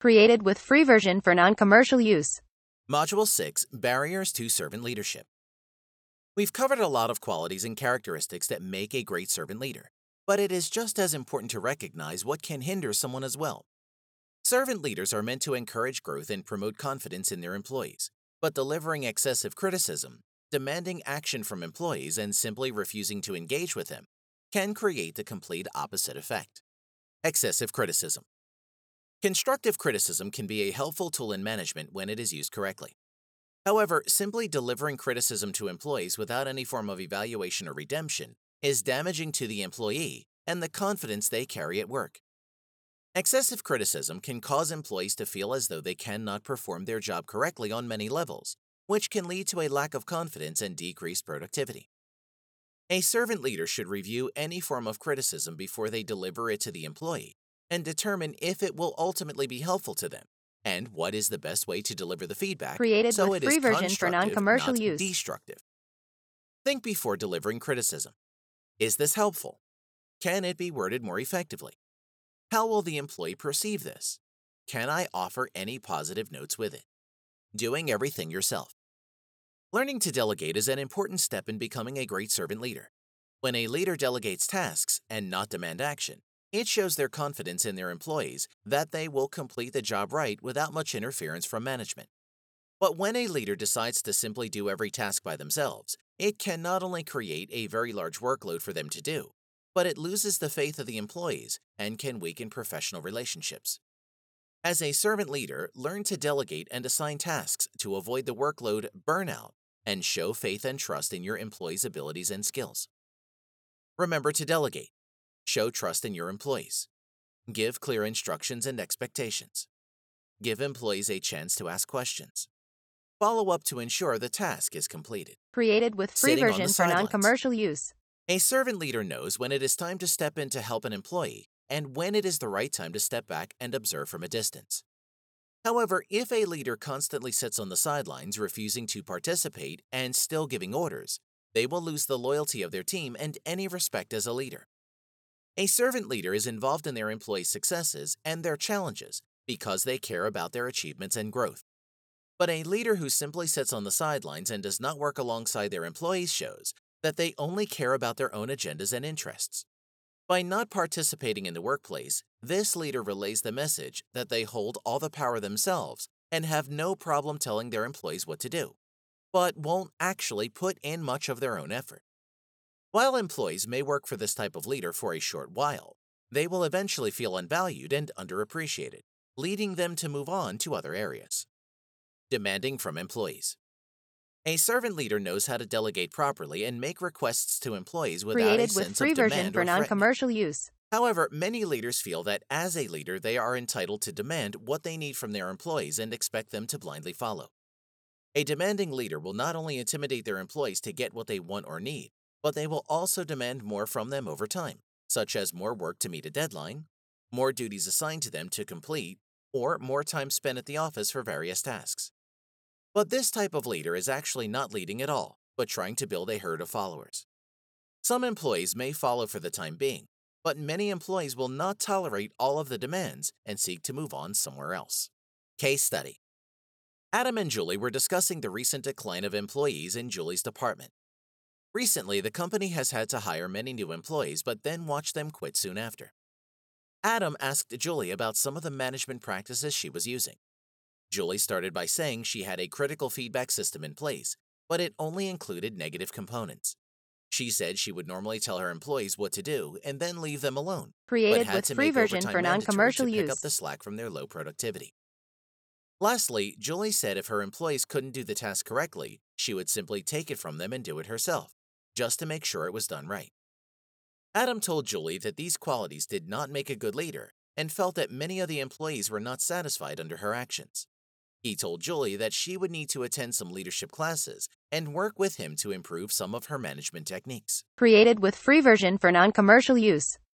Created with free version for non-commercial use. Module 6, Barriers to Servant Leadership. We've covered a lot of qualities and characteristics that make a great servant leader, but it is just as important to recognize what can hinder someone as well. Servant leaders are meant to encourage growth and promote confidence in their employees, but delivering excessive criticism, demanding action from employees, and simply refusing to engage with them can create the complete opposite effect. Excessive criticism. Constructive criticism can be a helpful tool in management when it is used correctly. However, simply delivering criticism to employees without any form of evaluation or redemption is damaging to the employee and the confidence they carry at work. Excessive criticism can cause employees to feel as though they cannot perform their job correctly on many levels, which can lead to a lack of confidence and decreased productivity. A servant leader should review any form of criticism before they deliver it to the employee and determine if it will ultimately be helpful to them and what is the best way to deliver the feedback Created so with it is free version for constructive, non-commercial not use. destructive. Think before delivering criticism. Is this helpful? Can it be worded more effectively? How will the employee perceive this? Can I offer any positive notes with it? Doing everything yourself. Learning to delegate is an important step in becoming a great servant leader. When a leader delegates tasks and not demand action, it shows their confidence in their employees that they will complete the job right without much interference from management. But when a leader decides to simply do every task by themselves, it can not only create a very large workload for them to do, but it loses the faith of the employees and can weaken professional relationships. As a servant leader, learn to delegate and assign tasks to avoid the workload burnout and show faith and trust in your employees' abilities and skills. Remember to delegate. Show trust in your employees. Give clear instructions and expectations. Give employees a chance to ask questions. Follow up to ensure the task is completed. Created with free Sitting on version the for sidelines. non-commercial use. A servant leader knows when it is time to step in to help an employee and when it is the right time to step back and observe from a distance. However, if a leader constantly sits on the sidelines, refusing to participate and still giving orders, they will lose the loyalty of their team and any respect as a leader. A servant leader is involved in their employees' successes and their challenges because they care about their achievements and growth. But a leader who simply sits on the sidelines and does not work alongside their employees shows that they only care about their own agendas and interests. By not participating in the workplace, this leader relays the message that they hold all the power themselves and have no problem telling their employees what to do, but won't actually put in much of their own effort. While employees may work for this type of leader for a short while, they will eventually feel unvalued and underappreciated, leading them to move on to other areas. Demanding from employees. A servant leader knows how to delegate properly and make requests to employees without a Created with sense free of version demand for or threatening. non-commercial use. However, many leaders feel that as a leader, they are entitled to demand what they need from their employees and expect them to blindly follow. A demanding leader will not only intimidate their employees to get what they want or need, but they will also demand more from them over time, such as more work to meet a deadline, more duties assigned to them to complete, or more time spent at the office for various tasks. But this type of leader is actually not leading at all, but trying to build a herd of followers. Some employees may follow for the time being, but many employees will not tolerate all of the demands and seek to move on somewhere else. Case study. Adam and Julie were discussing the recent decline of employees in Julie's department. Recently, the company has had to hire many new employees, but then watch them quit soon after. Adam asked Julie about some of the management practices she was using. Julie started by saying she had a critical feedback system in place, but it only included negative components. She said she would normally tell her employees what to do and then leave them alone, but Created had with to free make version overtime for mandatory non-commercial to pick use. up the slack from their low productivity. Lastly, Julie said if her employees couldn't do the task correctly, she would simply take it from them and do it herself, just to make sure it was done right. Adam told Julie that these qualities did not make a good leader and felt that many of the employees were not satisfied under her actions. He told Julie that she would need to attend some leadership classes and work with him to improve some of her management techniques. Created with free version for non-commercial use.